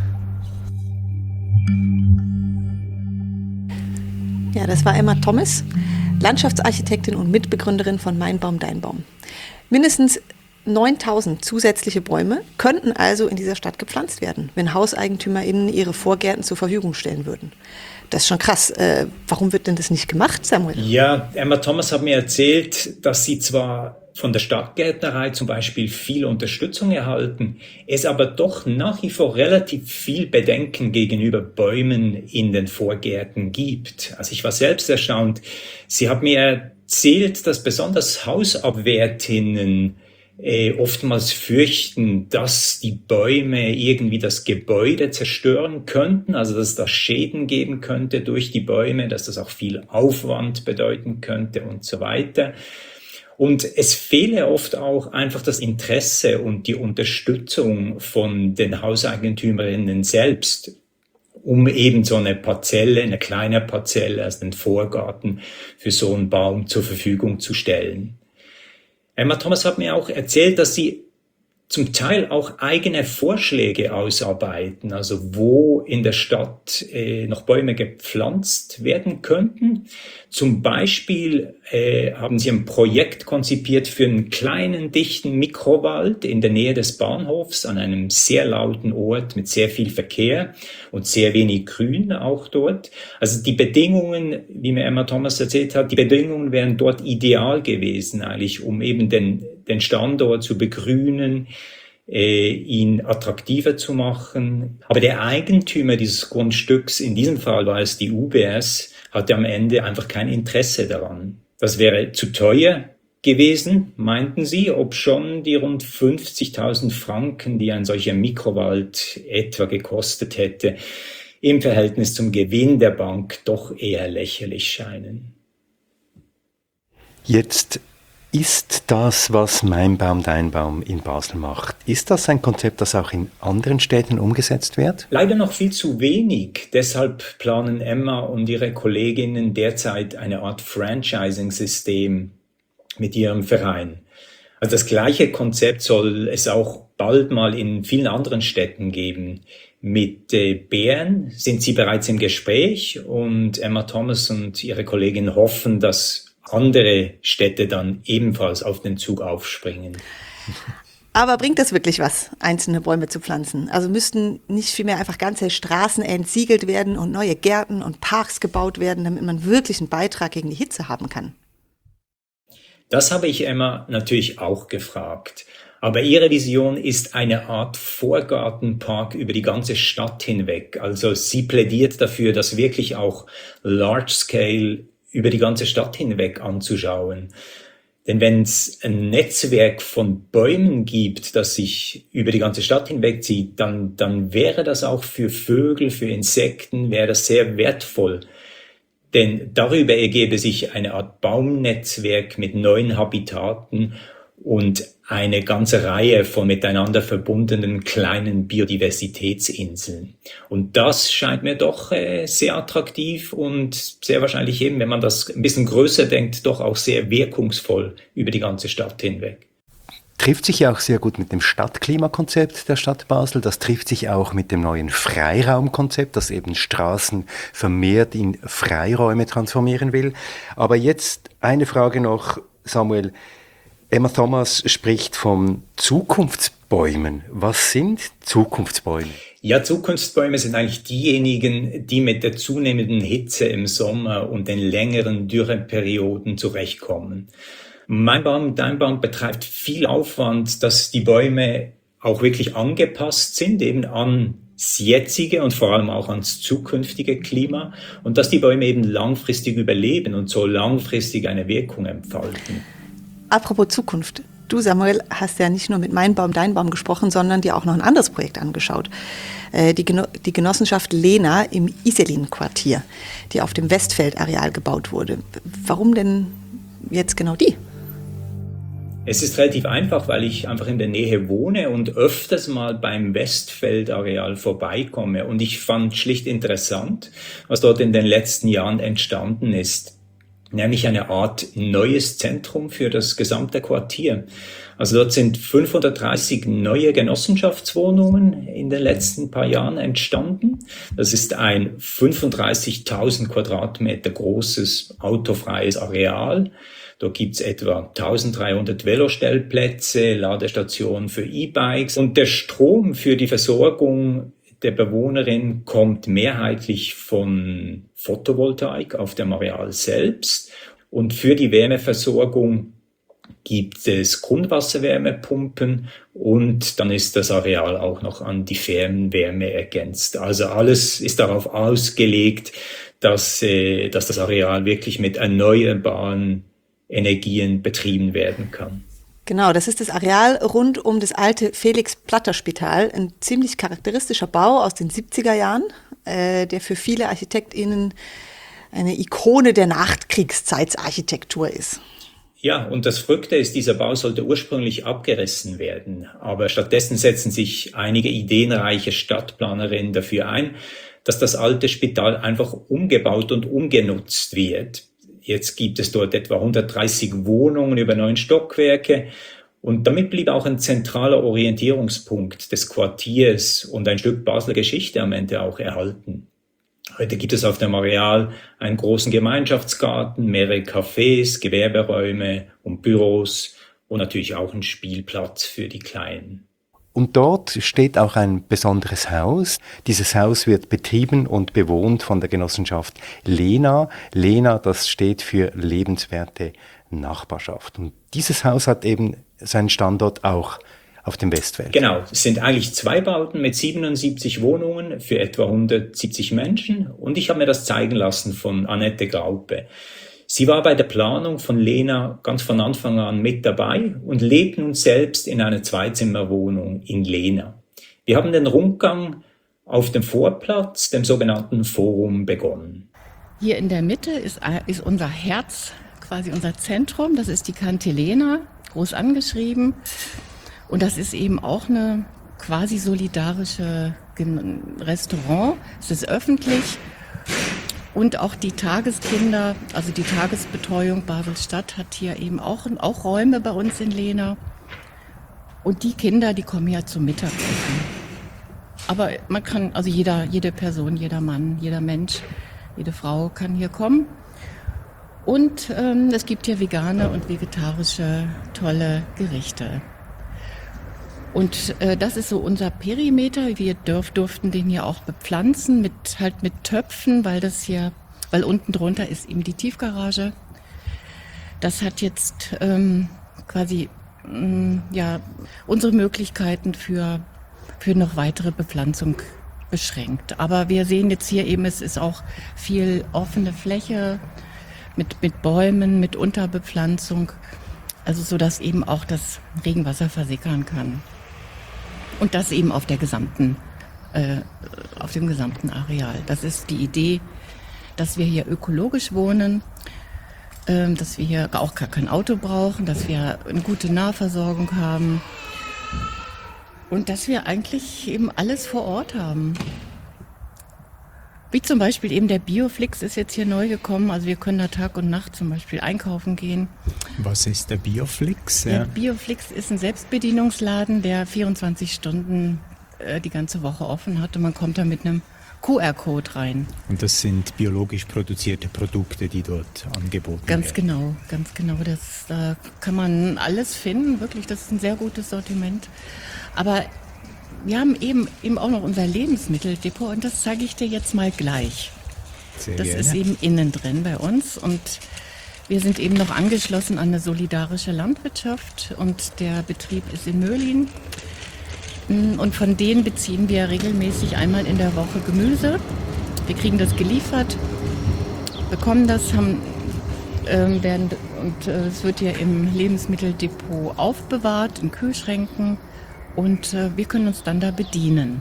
B: Ja, das war Emma Thomas, Landschaftsarchitektin und Mitbegründerin von Mein Baum, Dein Baum. Mindestens neuntausend zusätzliche Bäume könnten also in dieser Stadt gepflanzt werden, wenn HauseigentümerInnen ihre Vorgärten zur Verfügung stellen würden. Das ist schon krass. Äh, warum wird denn das nicht gemacht, Samuel?
C: Ja, Emma Thomas hat mir erzählt, dass sie zwar von der Stadtgärtnerei zum Beispiel viel Unterstützung erhalten, es aber doch nach wie vor relativ viel Bedenken gegenüber Bäumen in den Vorgärten gibt. Also ich war selbst erstaunt. Sie hat mir erzählt, dass besonders Hausabwärtinnen äh, oftmals fürchten, dass die Bäume irgendwie das Gebäude zerstören könnten, also dass es da Schäden geben könnte durch die Bäume, dass das auch viel Aufwand bedeuten könnte und so weiter. Und es fehle oft auch einfach das Interesse und die Unterstützung von den Hauseigentümerinnen selbst, um eben so eine Parzelle, eine kleine Parzelle, also einen Vorgarten für so einen Baum zur Verfügung zu stellen. Emma Thomas hat mir auch erzählt, dass sie zum Teil auch eigene Vorschläge ausarbeiten, also wo in der Stadt äh, noch Bäume gepflanzt werden könnten. Zum Beispiel äh, haben sie ein Projekt konzipiert für einen kleinen, dichten Mikrowald in der Nähe des Bahnhofs an einem sehr lauten Ort mit sehr viel Verkehr und sehr wenig Grün auch dort. Also die Bedingungen, wie mir Emma Thomas erzählt hat, die Bedingungen wären dort ideal gewesen eigentlich, um eben den, den Standort zu begrünen, äh, ihn attraktiver zu machen. Aber der Eigentümer dieses Grundstücks, in diesem Fall war es die U B S, hatte am Ende einfach kein Interesse daran. Das wäre zu teuer gewesen, meinten sie, obschon die rund fünfzigtausend Franken, die ein solcher Mikrowald etwa gekostet hätte, im Verhältnis zum Gewinn der Bank doch eher lächerlich scheinen.
A: Jetzt ist das, was Mein Baum, Dein Baum in Basel macht, ist das ein Konzept, das auch in anderen Städten umgesetzt wird?
C: Leider noch viel zu wenig. Deshalb planen Emma und ihre Kolleginnen derzeit eine Art Franchising-System mit ihrem Verein. Also das gleiche Konzept soll es auch bald mal in vielen anderen Städten geben. Mit äh, Bern sind sie bereits im Gespräch und Emma Thomas und ihre Kollegin hoffen, dass andere Städte dann ebenfalls auf den Zug aufspringen.
B: Aber bringt das wirklich was, einzelne Bäume zu pflanzen? Also müssten nicht vielmehr einfach ganze Straßen entsiegelt werden und neue Gärten und Parks gebaut werden, damit man wirklich einen Beitrag gegen die Hitze haben kann?
C: Das habe ich Emma natürlich auch gefragt. Aber ihre Vision ist eine Art Vorgartenpark über die ganze Stadt hinweg. Also sie plädiert dafür, das wirklich auch large-scale über die ganze Stadt hinweg anzuschauen. Denn wenn es ein Netzwerk von Bäumen gibt, das sich über die ganze Stadt hinweg zieht, dann, dann wäre das auch für Vögel, für Insekten, wäre das sehr wertvoll. Denn darüber ergebe sich eine Art Baumnetzwerk mit neuen Habitaten und eine ganze Reihe von miteinander verbundenen kleinen Biodiversitätsinseln. Und das scheint mir doch äh, sehr attraktiv und sehr wahrscheinlich eben, wenn man das ein bisschen größer denkt, doch auch sehr wirkungsvoll über die ganze Stadt hinweg.
A: Trifft sich ja auch sehr gut mit dem Stadtklimakonzept der Stadt Basel. Das trifft sich auch mit dem neuen Freiraumkonzept, das eben Straßen vermehrt in Freiräume transformieren will. Aber jetzt eine Frage noch, Samuel. Emma Thomas spricht von Zukunftsbäumen. Was sind Zukunftsbäume?
C: Ja, Zukunftsbäume sind eigentlich diejenigen, die mit der zunehmenden Hitze im Sommer und den längeren Dürreperioden zurechtkommen. Mein Baum, Dein Baum betreibt viel Aufwand, dass die Bäume auch wirklich angepasst sind, eben an das jetzige und vor allem auch ans zukünftige Klima und dass die Bäume eben langfristig überleben und so langfristig eine Wirkung entfalten.
B: Apropos Zukunft. Du, Samuel, hast ja nicht nur mit Mein Baum, Dein Baum gesprochen, sondern dir auch noch ein anderes Projekt angeschaut. Äh, die, Geno- die Genossenschaft Lena im Iselin-Quartier, die auf dem Westfeldareal gebaut wurde. Warum denn jetzt genau die?
C: Es ist relativ einfach, weil ich einfach in der Nähe wohne und öfters mal beim Westfeldareal vorbeikomme. Und ich fand schlicht interessant, was dort in den letzten Jahren entstanden ist. Nämlich eine Art neues Zentrum für das gesamte Quartier. Also dort sind fünfhundertdreißig neue Genossenschaftswohnungen in den letzten paar Jahren entstanden. Das ist ein fünfunddreißigtausend Quadratmeter großes autofreies Areal. Dort gibt's etwa eintausenddreihundert Velostellplätze, Ladestationen für E-Bikes und der Strom für die Versorgung der Bewohnerin kommt mehrheitlich von Photovoltaik auf dem Areal selbst und für die Wärmeversorgung gibt es Grundwasserwärmepumpen und dann ist das Areal auch noch an die Fernwärme ergänzt. Also alles ist darauf ausgelegt, dass, äh, dass das Areal wirklich mit erneuerbaren Energien betrieben werden kann.
B: Genau, das ist das Areal rund um das alte Felix-Platter-Spital, ein ziemlich charakteristischer Bau aus den siebziger Jahren, äh, der für viele ArchitektInnen eine Ikone der Nachkriegszeitsarchitektur ist.
C: Ja, und das Verrückte ist, dieser Bau sollte ursprünglich abgerissen werden, aber stattdessen setzen sich einige ideenreiche Stadtplanerinnen dafür ein, dass das alte Spital einfach umgebaut und umgenutzt wird. Jetzt gibt es dort etwa hundertdreißig Wohnungen über neun Stockwerke und damit blieb auch ein zentraler Orientierungspunkt des Quartiers und ein Stück Basler Geschichte am Ende auch erhalten. Heute gibt es auf dem Areal einen großen Gemeinschaftsgarten, mehrere Cafés, Gewerberäume und Büros und natürlich auch einen Spielplatz für die Kleinen.
A: Und dort steht auch ein besonderes Haus. Dieses Haus wird betrieben und bewohnt von der Genossenschaft Lena. Lena, das steht für lebenswerte Nachbarschaft. Und dieses Haus hat eben seinen Standort auch auf dem Westfeld.
C: Genau, es sind eigentlich zwei Bauten mit siebenundsiebzig Wohnungen für etwa hundertsiebzig Menschen. Und ich habe mir das zeigen lassen von Annette Graupe. Sie war bei der Planung von Lena ganz von Anfang an mit dabei und lebt nun selbst in einer Zweizimmerwohnung in Lena. Wir haben den Rundgang auf dem Vorplatz, dem sogenannten Forum, begonnen.
G: Hier in der Mitte ist, ist unser Herz, quasi unser Zentrum. Das ist die Kante Lena, groß angeschrieben. Und das ist eben auch eine quasi solidarische Restaurant. Es ist öffentlich. Und auch die Tageskinder, also die Tagesbetreuung Basel-Stadt hat hier eben auch, auch Räume bei uns in Lena. Und die Kinder, die kommen ja zum Mittagessen. Aber man kann, also jeder, jede Person, jeder Mann, jeder Mensch, jede Frau kann hier kommen. Und ähm, es gibt hier vegane und vegetarische tolle Gerichte. Und äh, das ist so unser Perimeter. Wir dürf, durften den hier auch bepflanzen mit halt mit Töpfen, weil das hier, weil unten drunter ist eben die Tiefgarage. Das hat jetzt ähm, quasi mh, ja unsere Möglichkeiten für für noch weitere Bepflanzung beschränkt. Aber wir sehen jetzt hier eben, es ist auch viel offene Fläche mit mit Bäumen, mit Unterbepflanzung, also so dass eben auch das Regenwasser versickern kann. Und das eben auf der gesamten, äh, auf dem gesamten Areal. Das ist die Idee, dass wir hier ökologisch wohnen, äh, dass wir hier auch gar kein Auto brauchen, dass wir eine gute Nahversorgung haben und dass wir eigentlich eben alles vor Ort haben. Wie zum Beispiel eben der Bioflix ist jetzt hier neu gekommen. Also wir können da Tag und Nacht zum Beispiel einkaufen gehen.
F: Was ist der Bioflix?
G: Der ja. Bioflix ist ein Selbstbedienungsladen, der vierundzwanzig Stunden äh, die ganze Woche offen hat und man kommt da mit einem Q R-Code rein.
F: Und das sind biologisch produzierte Produkte, die dort angeboten
G: ganz
F: werden?
G: Ganz genau, ganz genau. Das, da kann man alles finden, wirklich. Das ist ein sehr gutes Sortiment. Aber wir haben eben, eben auch noch unser Lebensmitteldepot und das zeige ich dir jetzt mal gleich.
F: Sehr
G: das
F: gerne. Ist
G: eben innen drin bei uns und wir sind eben noch angeschlossen an eine solidarische Landwirtschaft und der Betrieb ist in Möhlin. Und von denen beziehen wir regelmäßig einmal in der Woche Gemüse. Wir kriegen das geliefert, bekommen das, haben, ähm, werden, und äh, es wird ja im Lebensmitteldepot aufbewahrt, in Kühlschränken. Und äh, wir können uns dann da bedienen.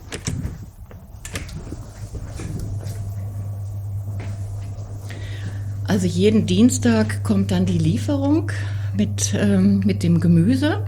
G: Also jeden Dienstag kommt dann die Lieferung mit, ähm, mit dem Gemüse.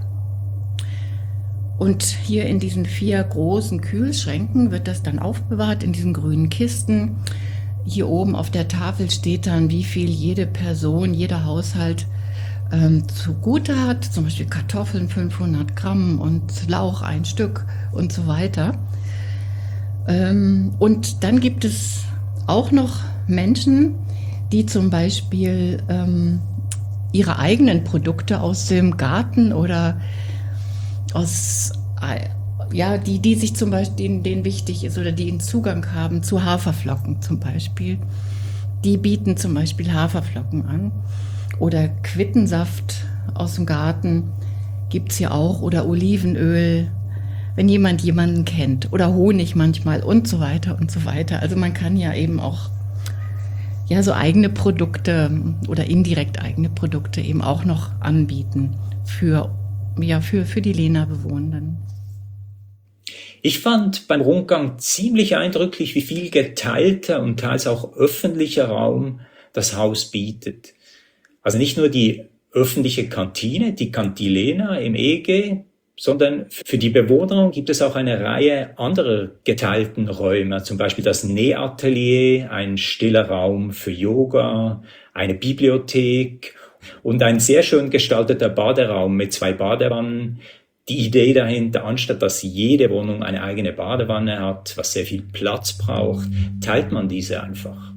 G: Und hier in diesen vier großen Kühlschränken wird das dann aufbewahrt in diesen grünen Kisten. Hier oben auf der Tafel steht dann, wie viel jede Person, jeder Haushalt ähm, zugute hat. Zum Beispiel Kartoffeln fünfhundert Gramm und Lauch ein Stück und so weiter. Ähm, und dann gibt es auch noch Menschen, die zum Beispiel ähm, ihre eigenen Produkte aus dem Garten oder aus, ja, die, die sich zum Beispiel, denen, denen wichtig ist oder die einen Zugang haben zu Haferflocken zum Beispiel, die bieten zum Beispiel Haferflocken an. Oder Quittensaft aus dem Garten gibt's hier auch oder Olivenöl, wenn jemand jemanden kennt oder Honig manchmal und so weiter und so weiter. Also man kann ja eben auch ja, so eigene Produkte oder indirekt eigene Produkte eben auch noch anbieten für, ja, für, für die Lena-Bewohnenden.
C: Ich fand beim Rundgang ziemlich eindrücklich, wie viel geteilter und teils auch öffentlicher Raum das Haus bietet. Also nicht nur die öffentliche Kantine, die Cantilena im E G, sondern für die Bewohner gibt es auch eine Reihe anderer geteilten Räume, zum Beispiel das Nähatelier, ein stiller Raum für Yoga, eine Bibliothek und ein sehr schön gestalteter Baderaum mit zwei Badewannen. Die Idee dahinter, anstatt dass jede Wohnung eine eigene Badewanne hat, was sehr viel Platz braucht, teilt man diese einfach.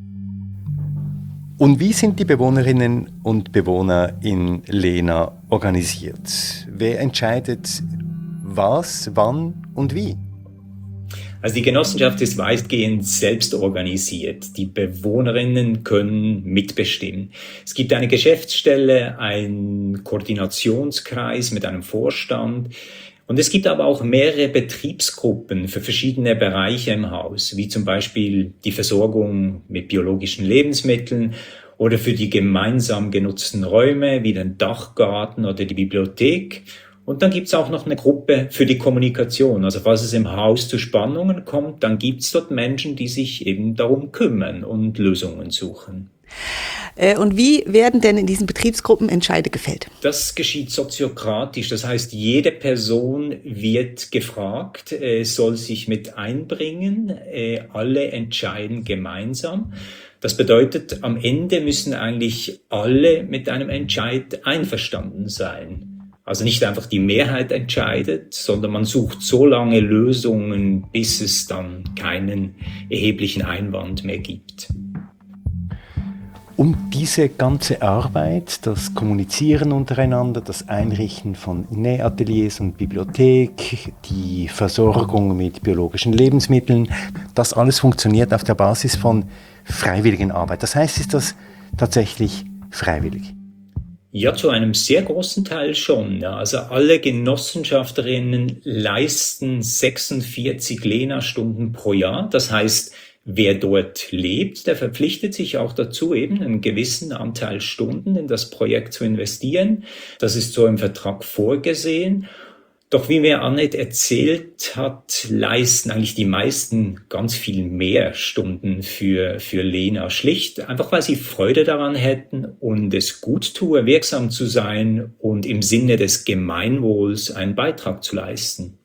A: Und wie sind die Bewohnerinnen und Bewohner in Lena organisiert? Wer entscheidet was, wann und wie?
C: Also die Genossenschaft ist weitgehend selbst organisiert. Die Bewohnerinnen können mitbestimmen. Es gibt eine Geschäftsstelle, einen Koordinationskreis mit einem Vorstand. Und es gibt aber auch mehrere Betriebsgruppen für verschiedene Bereiche im Haus, wie zum Beispiel die Versorgung mit biologischen Lebensmitteln oder für die gemeinsam genutzten Räume wie den Dachgarten oder die Bibliothek. Und dann gibt's auch noch eine Gruppe für die Kommunikation. Also falls es im Haus zu Spannungen kommt, dann gibt's dort Menschen, die sich eben darum kümmern und Lösungen suchen.
B: Und wie werden denn in diesen Betriebsgruppen Entscheide gefällt?
C: Das geschieht soziokratisch. Das heißt, jede Person wird gefragt, soll sich mit einbringen. Alle entscheiden gemeinsam. Das bedeutet, am Ende müssen eigentlich alle mit einem Entscheid einverstanden sein. Also nicht einfach die Mehrheit entscheidet, sondern man sucht so lange Lösungen, bis es dann keinen erheblichen Einwand mehr gibt.
A: Um diese ganze Arbeit, das Kommunizieren untereinander, das Einrichten von Nähateliers und Bibliothek, die Versorgung mit biologischen Lebensmitteln, das alles funktioniert auf der Basis von Freiwilligenarbeit. Das heißt, ist das tatsächlich freiwillig?
C: Ja, zu einem sehr großen Teil schon. Ja. Also alle Genossenschafterinnen leisten sechsundvierzig Lena-Stunden pro Jahr. Das heißt, wer dort lebt, der verpflichtet sich auch dazu, eben einen gewissen Anteil Stunden in das Projekt zu investieren. Das ist so im Vertrag vorgesehen. Doch wie mir Annette erzählt hat, leisten eigentlich die meisten ganz viel mehr Stunden für, für Lena. Schlicht einfach, weil sie Freude daran hätten und es gut tue, wirksam zu sein und im Sinne des Gemeinwohls einen Beitrag zu leisten.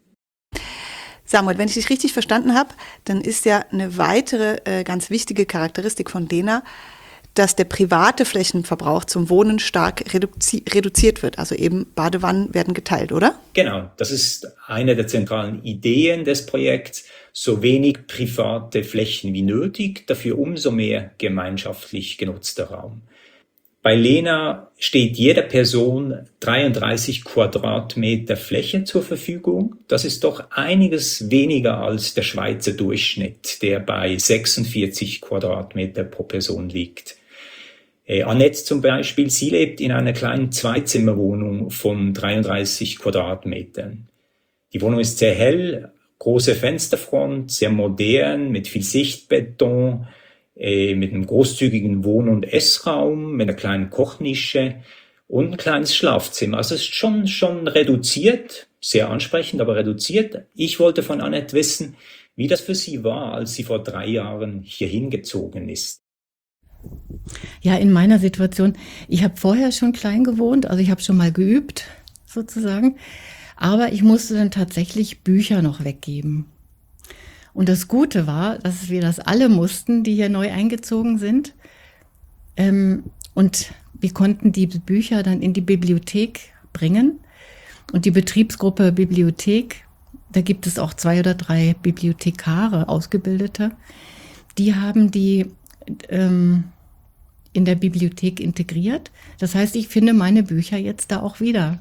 B: Samuel, wenn ich dich richtig verstanden habe, dann ist ja eine weitere äh, ganz wichtige Charakteristik von Lena, dass der private Flächenverbrauch zum Wohnen stark reduzi- reduziert wird. Also eben Badewannen werden geteilt, oder?
C: Genau, das ist eine der zentralen Ideen des Projekts. So wenig private Flächen wie nötig, dafür umso mehr gemeinschaftlich genutzter Raum. Bei Lena steht jeder Person dreiunddreißig Quadratmeter Fläche zur Verfügung. Das ist doch einiges weniger als der Schweizer Durchschnitt, der bei sechsundvierzig Quadratmeter pro Person liegt. Äh, Annette zum Beispiel, sie lebt in einer kleinen Zweizimmerwohnung von dreiunddreißig Quadratmetern. Die Wohnung ist sehr hell, große Fensterfront, sehr modern, mit viel Sichtbeton, äh, mit einem großzügigen Wohn- und Essraum, mit einer kleinen Kochnische und ein kleines Schlafzimmer. Also es ist schon, schon reduziert, sehr ansprechend, aber reduziert. Ich wollte von Annette wissen, wie das für sie war, als sie vor drei Jahren hierhin gezogen ist.
G: Ja, in meiner Situation, ich habe vorher schon klein gewohnt, also ich habe schon mal geübt, sozusagen, aber ich musste dann tatsächlich Bücher noch weggeben. Und das Gute war, dass wir das alle mussten, die hier neu eingezogen sind. Ähm, und wir konnten die Bücher dann in die Bibliothek bringen. Und die Betriebsgruppe Bibliothek, da gibt es auch zwei oder drei Bibliothekare, Ausgebildete, die haben die ähm, in der Bibliothek integriert. Das heißt, ich finde meine Bücher jetzt da auch wieder.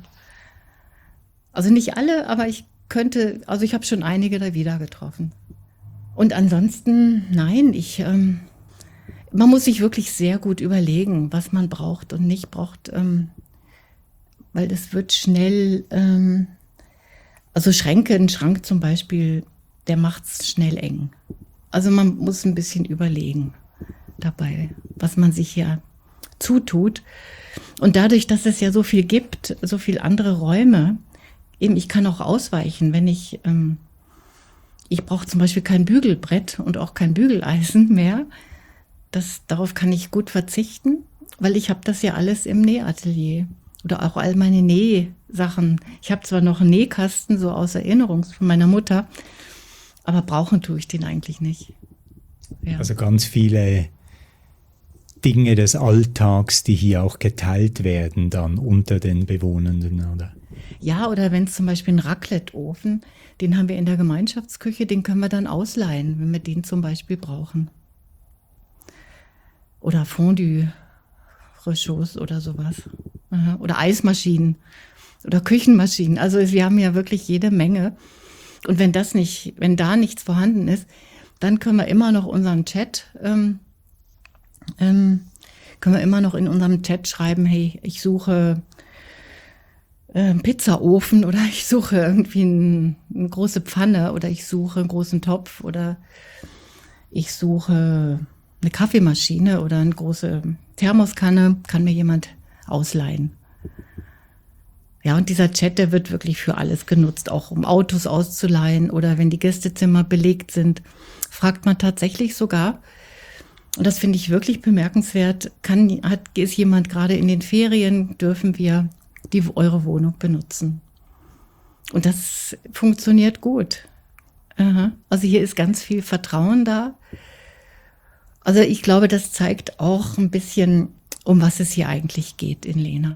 G: Also nicht alle, aber ich könnte, also ich habe schon einige da wieder getroffen. Und ansonsten, nein, ich, ähm, man muss sich wirklich sehr gut überlegen, was man braucht und nicht braucht, ähm, weil das wird schnell, ähm, also Schränke, ein Schrank zum Beispiel, der macht's schnell eng. Also man muss ein bisschen überlegen. dabei, was man sich hier zutut. Und dadurch, dass es ja so viel gibt, so viele andere Räume, eben ich kann auch ausweichen, wenn ich, ähm, ich brauche zum Beispiel kein Bügelbrett und auch kein Bügeleisen mehr. Das, darauf kann ich gut verzichten, weil ich habe das ja alles im Nähatelier. Oder auch all meine Nähsachen. Ich habe zwar noch einen Nähkasten, so aus Erinnerung von meiner Mutter, aber brauchen tue ich den eigentlich nicht. Ja.
H: Also ganz viele Dinge des Alltags, die hier auch geteilt werden dann unter den Bewohnenden, oder?
G: Ja, oder wenn es zum Beispiel einen Raclette-Ofen, den haben wir in der Gemeinschaftsküche, den können wir dann ausleihen, wenn wir den zum Beispiel brauchen. Oder Fondue-Rechauds oder sowas. Aha. Oder Eismaschinen oder Küchenmaschinen. Also wir haben ja wirklich jede Menge. Und wenn das nicht, wenn da nichts vorhanden ist, dann können wir immer noch unseren Chat, ähm, ähm, können wir immer noch in unserem Chat schreiben, hey, ich suche äh, einen Pizzaofen oder ich suche irgendwie ein, eine große Pfanne oder ich suche einen großen Topf oder ich suche eine Kaffeemaschine oder eine große Thermoskanne, kann mir jemand ausleihen. Ja, und dieser Chat, der wird wirklich für alles genutzt, auch um Autos auszuleihen oder wenn die Gästezimmer belegt sind, fragt man tatsächlich sogar, und das finde ich wirklich bemerkenswert, kann, hat, ist jemand gerade in den Ferien, dürfen wir die, eure Wohnung benutzen. Und das funktioniert gut. Aha. Also hier ist ganz viel Vertrauen da. Also ich glaube, das zeigt auch ein bisschen, um was es hier eigentlich geht in Lehna.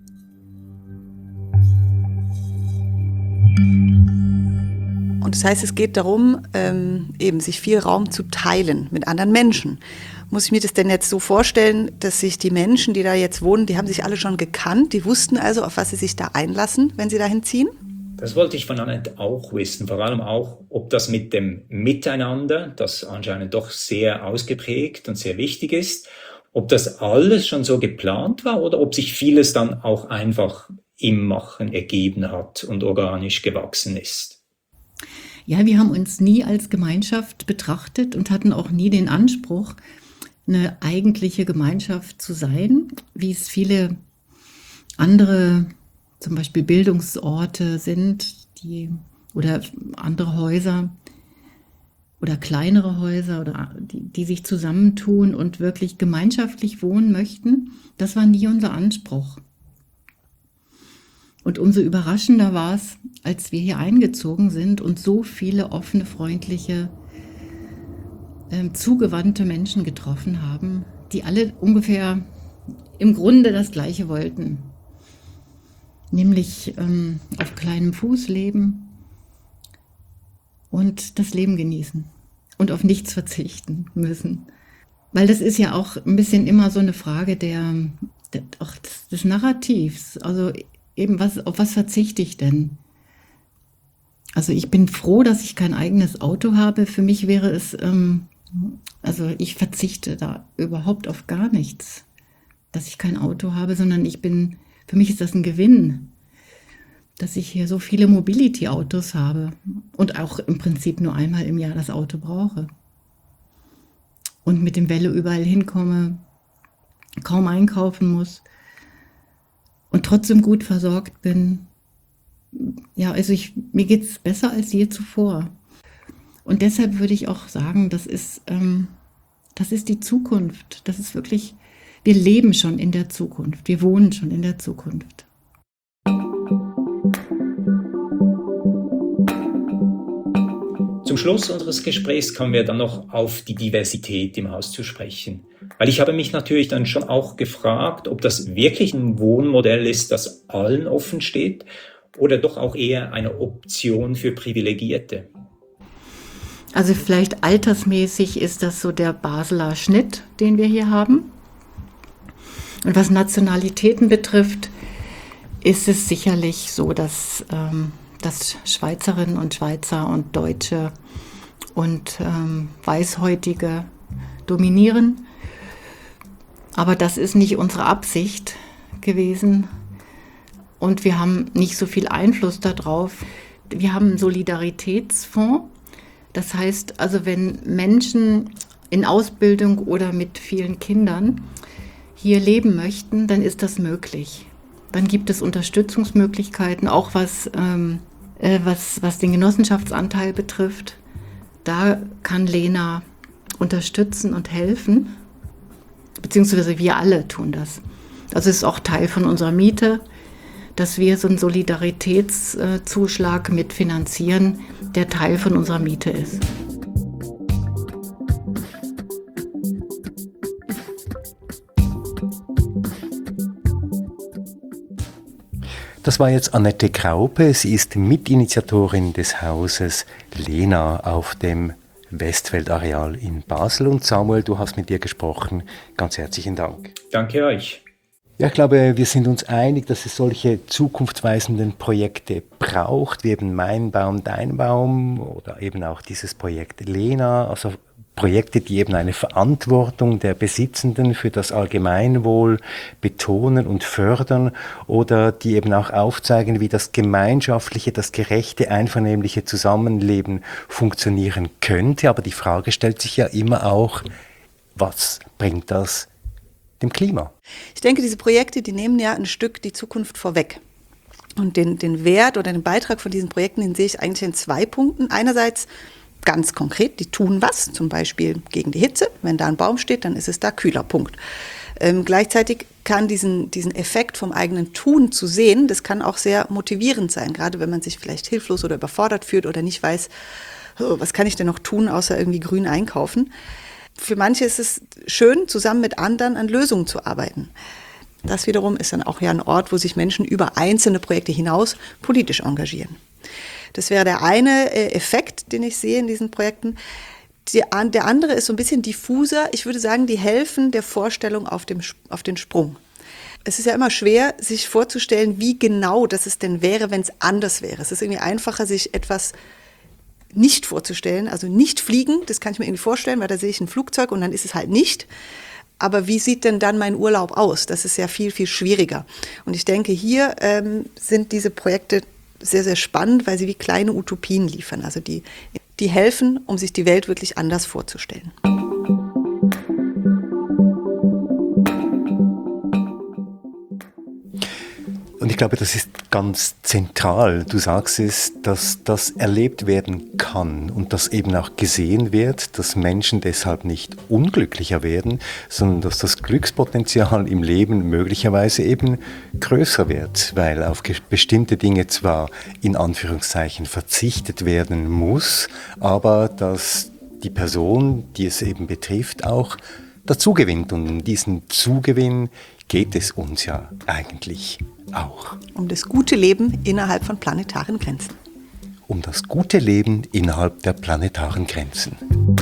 B: Und das heißt, es geht darum, ähm, eben sich viel Raum zu teilen mit anderen Menschen. Muss ich mir das denn jetzt so vorstellen, dass sich die Menschen, die da jetzt wohnen, die haben sich alle schon gekannt, die wussten also, auf was sie sich da einlassen, wenn sie dahin ziehen?
C: Das wollte ich von Annette auch wissen, vor allem auch, ob das mit dem Miteinander, das anscheinend doch sehr ausgeprägt und sehr wichtig ist, ob das alles schon so geplant war oder ob sich vieles dann auch einfach im Machen ergeben hat und organisch gewachsen ist.
G: Ja, wir haben uns nie als Gemeinschaft betrachtet und hatten auch nie den Anspruch, eine eigentliche Gemeinschaft zu sein, wie es viele andere, zum Beispiel Bildungsorte sind, die oder andere Häuser oder kleinere Häuser oder die, die sich zusammentun und wirklich gemeinschaftlich wohnen möchten. Das war nie unser Anspruch. Und umso überraschender war es, als wir hier eingezogen sind und so viele offene, freundliche, äh, zugewandte Menschen getroffen haben, die alle ungefähr im Grunde das Gleiche wollten. Nämlich ähm, auf kleinem Fuß leben und das Leben genießen und auf nichts verzichten müssen. Weil das ist ja auch ein bisschen immer so eine Frage der, der auch des, des Narrativs. Also eben, was, auf was verzichte ich denn? Also ich bin froh, dass ich kein eigenes Auto habe. Für mich wäre es, ähm, also ich verzichte da überhaupt auf gar nichts, dass ich kein Auto habe, sondern ich bin, für mich ist das ein Gewinn, dass ich hier so viele Mobility-Autos habe und auch im Prinzip nur einmal im Jahr das Auto brauche. Und mit dem Velo überall hinkomme, kaum einkaufen muss. Und trotzdem gut versorgt bin. Ja, also ich, mir geht es besser als je zuvor. Und deshalb würde ich auch sagen, das ist, ähm, das ist die Zukunft. Das ist wirklich, wir leben schon in der Zukunft. Wir wohnen schon in der Zukunft.
C: Zum Schluss unseres Gesprächs kommen wir dann noch auf die Diversität im Haus zu sprechen. Weil ich habe mich natürlich dann schon auch gefragt, ob das wirklich ein Wohnmodell ist, das allen offen steht oder doch auch eher eine Option für Privilegierte.
G: Also vielleicht altersmäßig ist das so der Basler Schnitt, den wir hier haben. Und was Nationalitäten betrifft, ist es sicherlich so, dass, ähm, dass Schweizerinnen und Schweizer und Deutsche und ähm, Weißhäutige dominieren. Aber das ist nicht unsere Absicht gewesen und wir haben nicht so viel Einfluss darauf. Wir haben einen Solidaritätsfonds. Das heißt, also wenn Menschen in Ausbildung oder mit vielen Kindern hier leben möchten, dann ist das möglich. Dann gibt es Unterstützungsmöglichkeiten, auch was, ähm, äh, was, was den Genossenschaftsanteil betrifft. Da kann Lena unterstützen und helfen, beziehungsweise wir alle tun das. Also es ist auch Teil von unserer Miete, dass wir so einen Solidaritätszuschlag mitfinanzieren, der Teil von unserer Miete ist.
A: Das war jetzt Annette Graupe. Sie ist Mitinitiatorin des Hauses Lena auf dem Westfeldareal in Basel. Und Samuel, du hast mit ihr gesprochen. Ganz herzlichen Dank.
C: Danke euch.
A: Ja, ich glaube, wir sind uns einig, dass es solche zukunftsweisenden Projekte braucht, wie eben Mein Baum, Dein Baum oder eben auch dieses Projekt Lena, also Projekte, die eben eine Verantwortung der Besitzenden für das Allgemeinwohl betonen und fördern oder die eben auch aufzeigen, wie das gemeinschaftliche, das gerechte, einvernehmliche Zusammenleben funktionieren könnte. Aber die Frage stellt sich ja immer auch, was bringt das dem Klima?
B: Ich denke, diese Projekte, die nehmen ja ein Stück die Zukunft vorweg. Und den, den Wert oder den Beitrag von diesen Projekten, den sehe ich eigentlich in zwei Punkten. Einerseits ganz konkret, die tun was, zum Beispiel gegen die Hitze. Wenn da ein Baum steht, dann ist es da kühler, Punkt. Ähm, gleichzeitig kann diesen, diesen Effekt vom eigenen Tun zu sehen, das kann auch sehr motivierend sein, gerade wenn man sich vielleicht hilflos oder überfordert fühlt oder nicht weiß, oh, was kann ich denn noch tun, außer irgendwie grün einkaufen. Für manche ist es schön, zusammen mit anderen an Lösungen zu arbeiten. Das wiederum ist dann auch ja ein Ort, wo sich Menschen über einzelne Projekte hinaus politisch engagieren. Das wäre der eine Effekt, den ich sehe in diesen Projekten. Die, der andere ist so ein bisschen diffuser. Ich würde sagen, die helfen der Vorstellung auf, dem, auf den Sprung. Es ist ja immer schwer, sich vorzustellen, wie genau das es denn wäre, wenn es anders wäre. Es ist irgendwie einfacher, sich etwas nicht vorzustellen, also nicht fliegen, das kann ich mir irgendwie vorstellen, weil da sehe ich ein Flugzeug und dann ist es halt nicht. Aber wie sieht denn dann mein Urlaub aus? Das ist ja viel, viel schwieriger. Und ich denke, hier ähm, sind diese Projekte sehr, sehr spannend, weil sie wie kleine Utopien liefern, also die, die helfen, um sich die Welt wirklich anders vorzustellen.
A: Und ich glaube, das ist ganz zentral. Du sagst es, dass das erlebt werden kann und dass eben auch gesehen wird, dass Menschen deshalb nicht unglücklicher werden, sondern dass das Glückspotenzial im Leben möglicherweise eben größer wird, weil auf bestimmte Dinge zwar in Anführungszeichen verzichtet werden muss, aber dass die Person, die es eben betrifft, auch dazu gewinnt. Und um diesen Zugewinn geht es uns ja eigentlich auch.
B: Um das gute Leben innerhalb von planetaren Grenzen.
A: Um das gute Leben innerhalb der planetaren Grenzen.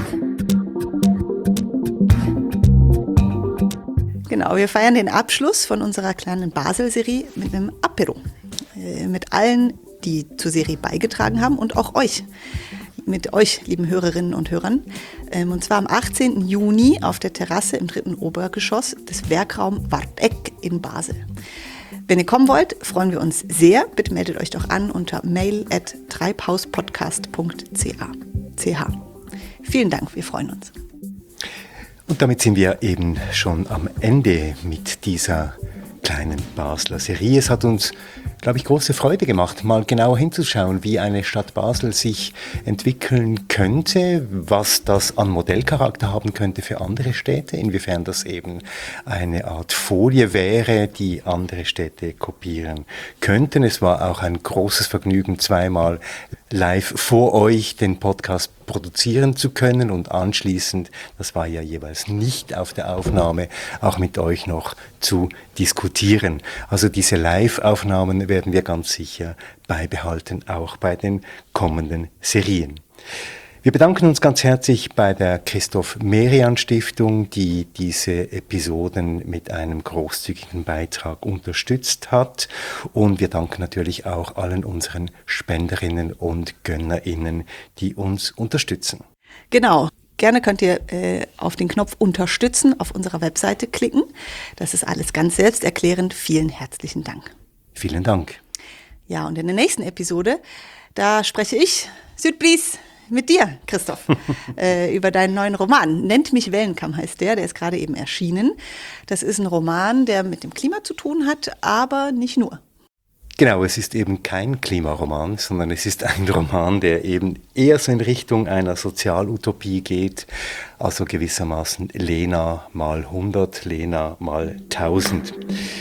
B: Genau, wir feiern den Abschluss von unserer kleinen Basel-Serie mit einem Apero. Äh, mit allen, die zur Serie beigetragen haben und auch euch. Mit euch, lieben Hörerinnen und Hörern. Ähm, und zwar am achtzehnten Juni auf der Terrasse im dritten Obergeschoss des Werkraum Warteck in Basel. Wenn ihr kommen wollt, freuen wir uns sehr. Bitte meldet euch doch an unter mail at treibhauspodcast punkt c h. Vielen Dank, wir freuen uns.
A: Und damit sind wir eben schon am Ende mit dieser kleinen Basler Serie. Es hat uns, glaube ich, große Freude gemacht, mal genauer hinzuschauen, wie eine Stadt Basel sich entwickeln könnte, was das an Modellcharakter haben könnte für andere Städte, inwiefern das eben eine Art Folie wäre, die andere Städte kopieren könnten. Es war auch ein großes Vergnügen, zweimal live vor euch den Podcast produzieren zu können und anschließend, das war ja jeweils nicht auf der Aufnahme, auch mit euch noch zu diskutieren. Also diese Live-Aufnahmen werden wir ganz sicher beibehalten, auch bei den kommenden Serien. Wir bedanken uns ganz herzlich bei der Christoph-Merian-Stiftung, die diese Episoden mit einem großzügigen Beitrag unterstützt hat. Und wir danken natürlich auch allen unseren Spenderinnen und GönnerInnen, die uns unterstützen.
B: Genau. Gerne könnt ihr äh, auf den Knopf Unterstützen auf unserer Webseite klicken. Das ist alles ganz selbsterklärend. Vielen herzlichen Dank.
A: Vielen Dank.
B: Ja, und in der nächsten Episode, da spreche ich, Südbries, mit dir, Christoph, äh, über deinen neuen Roman. Nennt mich Wellenkamm heißt der, der ist gerade eben erschienen. Das ist ein Roman, der mit dem Klima zu tun hat, aber nicht nur.
A: Genau, es ist eben kein Klimaroman, sondern es ist ein Roman, der eben eher so in Richtung einer Sozialutopie geht, also gewissermaßen Lena mal hundert, Lena mal tausend.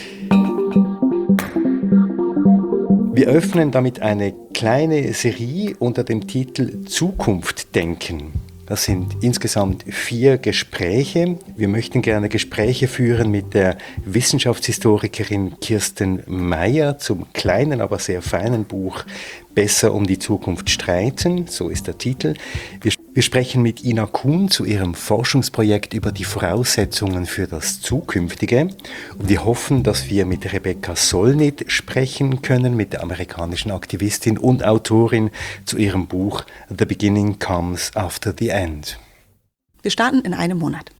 A: Wir öffnen damit eine kleine Serie unter dem Titel Zukunft denken. Das sind insgesamt vier Gespräche. Wir möchten gerne Gespräche führen mit der Wissenschaftshistorikerin Kirsten Meyer zum kleinen, aber sehr feinen Buch Besser um die Zukunft streiten, so ist der Titel. Wir, wir sprechen mit Ina Kuhn zu ihrem Forschungsprojekt über die Voraussetzungen für das Zukünftige. Und wir hoffen, dass wir mit Rebecca Solnit sprechen können, mit der amerikanischen Aktivistin und Autorin zu ihrem Buch The Beginning Comes After the End.
B: Wir starten in einem Monat.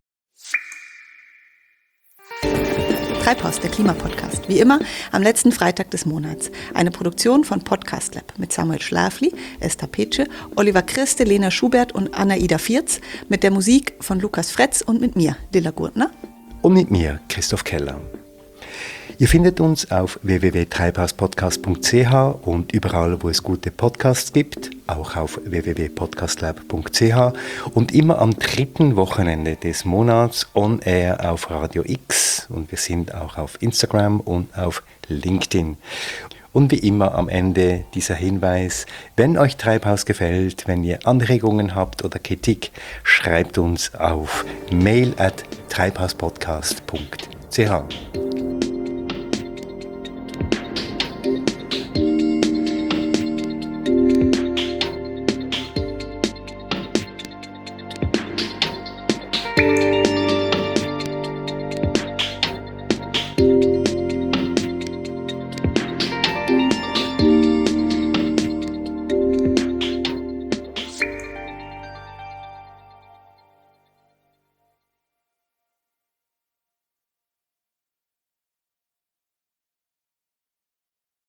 B: Treibhaus, der Klimapodcast. Wie immer am letzten Freitag des Monats. Eine Produktion von Podcast Lab mit Samuel Schlafly, Esther Petsche, Oliver Christe, Lena Schubert und Anna-Ida Vierz, mit der Musik von Lukas Fretz und mit mir, Lilla Gurtner.
A: Und mit mir, Christoph Keller. Ihr findet uns auf w w w punkt treibhauspodcast punkt c h und überall, wo es gute Podcasts gibt, auch auf w w w punkt podcastlab punkt c h und immer am dritten Wochenende des Monats on air auf Radio X und wir sind auch auf Instagram und auf LinkedIn. Und wie immer am Ende dieser Hinweis, wenn euch Treibhaus gefällt, wenn ihr Anregungen habt oder Kritik, schreibt uns auf mail at treibhauspodcast punkt c h.